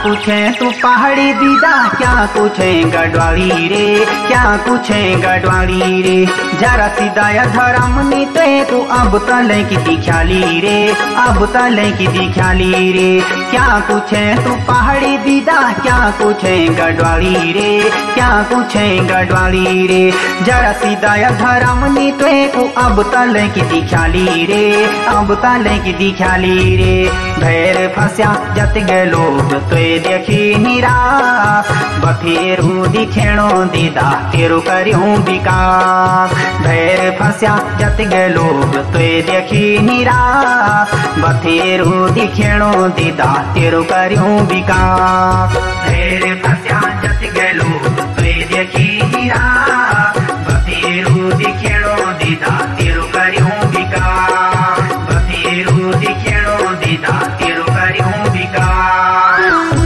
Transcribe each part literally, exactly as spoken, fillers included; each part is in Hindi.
कुछ है तू पहाड़ी दीदा, क्या कुछ है गढ़वाली रे, क्या कुछ है गढ़वाली रे। जरा सीधा धर्म नीते तू अब तले की दिख्याली रे, अब तले की दिख्याली रे। क्या कुछ है तू पहाड़ी दीदा, क्या कुछ है गढ़वाली रे, क्या कुछ है गढ़वाली रे। जरा सीधा धर्म नीते तू अब तले की दिख्याली रे, अब तले की दिख्याली रे। भैर फंस्या जत गए लोग तो देखी निराश, बथेरू दिखेणो दीदा तेरू करियूं विकास। भैर फंस्या जत गए लोग तो देखी निराश, बथेरू दिखेणो दीदा तेरू करियूं विकास। भैर फंस्या जत गए लोग तो देखी निराश, बथेरू दिखेणो दीदा तेरू करियूं विकास, बथेरू दिखेणो दीदा तेरू करियूं विकास।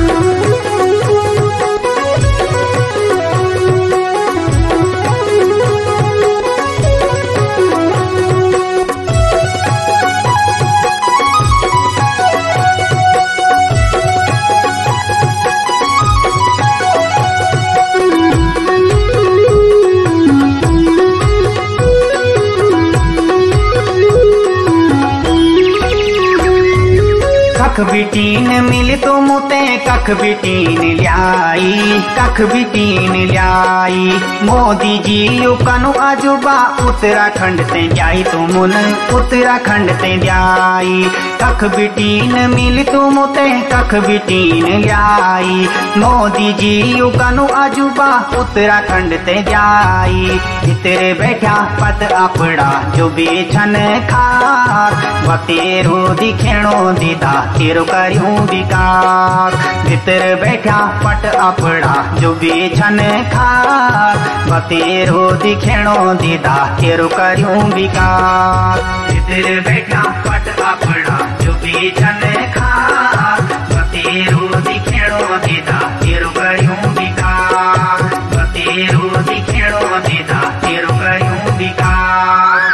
कख बिटीन मिल तो मुते कख बिटीन ल्याई, कख बिटीन ल्याई। मोदी जी कनु आजुबा उत्तराखंड ते जाई तो मुन, उत्तराखंड ते जाई। कख बिटीन मिल तो मुते कख बिटीन ल्याई। मोदी जी कनु आजुबा उत्तराखंड ते जाई। इतरे बैठा पत अपड़ा जो बेछन खार, बतेरो दिखेणो दीदा तेरो करियूं विकास। भितर बैठा पट अपड़ा जो बेछन खार, बतेरो दिखेणो दीदा तेरो करियूं विकास। भितर बैठा पट अपड़ा जो बेछन खार, बतेरो दिखेणो दीदा तेरो करियूं विकास, बतेरो दिखेणो दीदा तेरो करियूं विकास।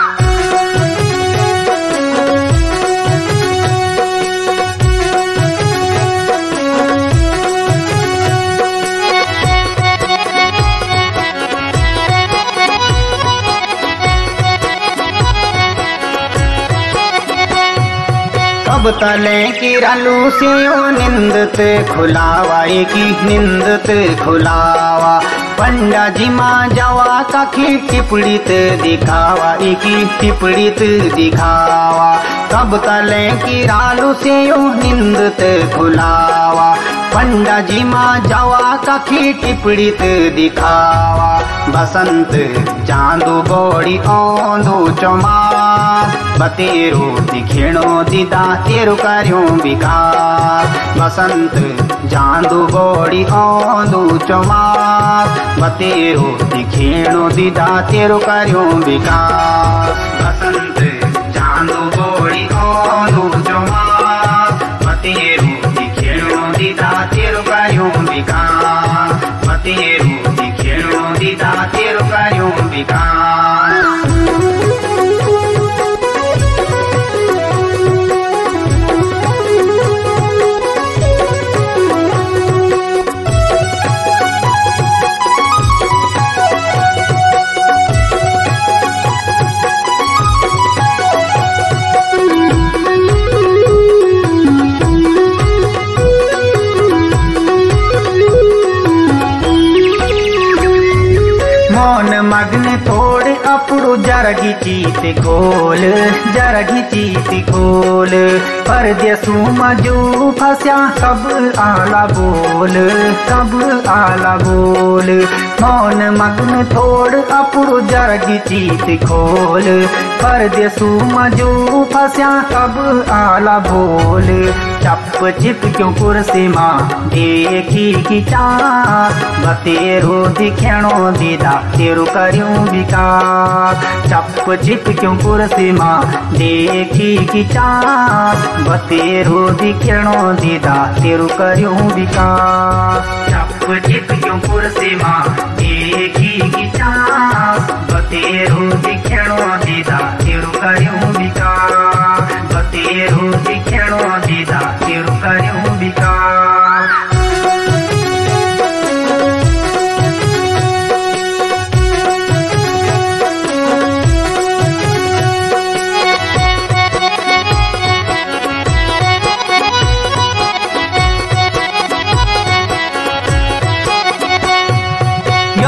अब तले की रालू से निंदत खुलावाई की, निंदत खुलावा। पंडा जी माँ जावा काखी टिपड़ीत दिखावा की, टिपड़ीत दिखावा। कब तले की रालू से निंदत खुलावा। पंडा जी माँ जावा काखी टिपड़ीत दिखावा। बसंत चांदू बोड़ी औंदू चौमास, बतेरो दिखेणो दीदा तेरू करियूं विकास। बसंत चांदू बोड़ी औंदू चौमास, बतेरो दिखेणो दीदा तेरू करियूं विकास। बसंत चांदू बोड़ी औंदू चौमास, बतेरो दिखेणो दीदा तेरू करियूं विकास, बतेरो दिखेणो दीदा तेरू करियूं विकास। मग्न तोड़ अपड़ो जरगी चीत खोल, जरगी चीत खोल। परदेसू मजू फंस्या सब आला बोल, सब आला बोल। मौन मग्न तोड़ अपड़ो जरगी चीत खोल। परदेसू मजू फंस्या सब आला बोल। चप चिप क्यों कुर्सी माँ देखी की चास, बतेरो दिखेणो दीदा तेरू करियूं विकास। चप चिप क्यों कुर्सी माँ देखी की चास, बतेरो दिखेणो दीदा तेरू करियूं विकास। चप चिप क्यों कुर्सी माँ देखी की चास, बतेरो दिखेणो दीदा तेरू करियूं विकास, बतेरो दिखेणो दीदा तेरू करियूं विकास।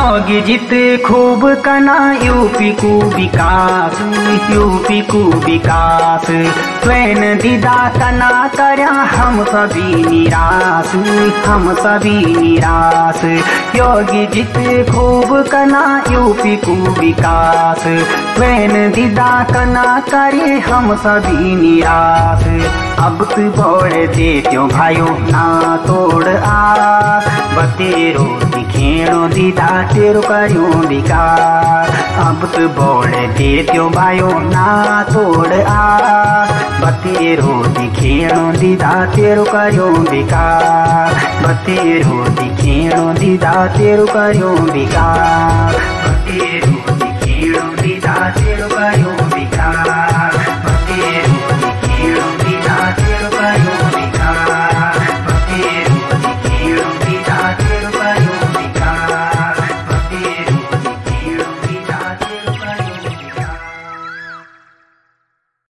योगी जित खूब कना यूपी को विकास, यूपी को विकास। स्वयं दीदा कना करया हम सभी निराश, हम सभी निराश। योगी जित खूब कना यूपी को विकास, स्वयं दीदा कना करे हम सभी निराश। अब तू बोल दे त्यों भाइयों ना तोड़ आस, बतेरो दिखेणो दीदा तेरो करियो विकास। अब तू बोल दे त्यों भाइयों ना तोड़ आस, बतेरो दिखेणो दीदा तेरो करियो विकास। बतेरो दिखेणो दीदा तेरो करियो विकास। बतेरो दिखेणो दीदा तेरो करियो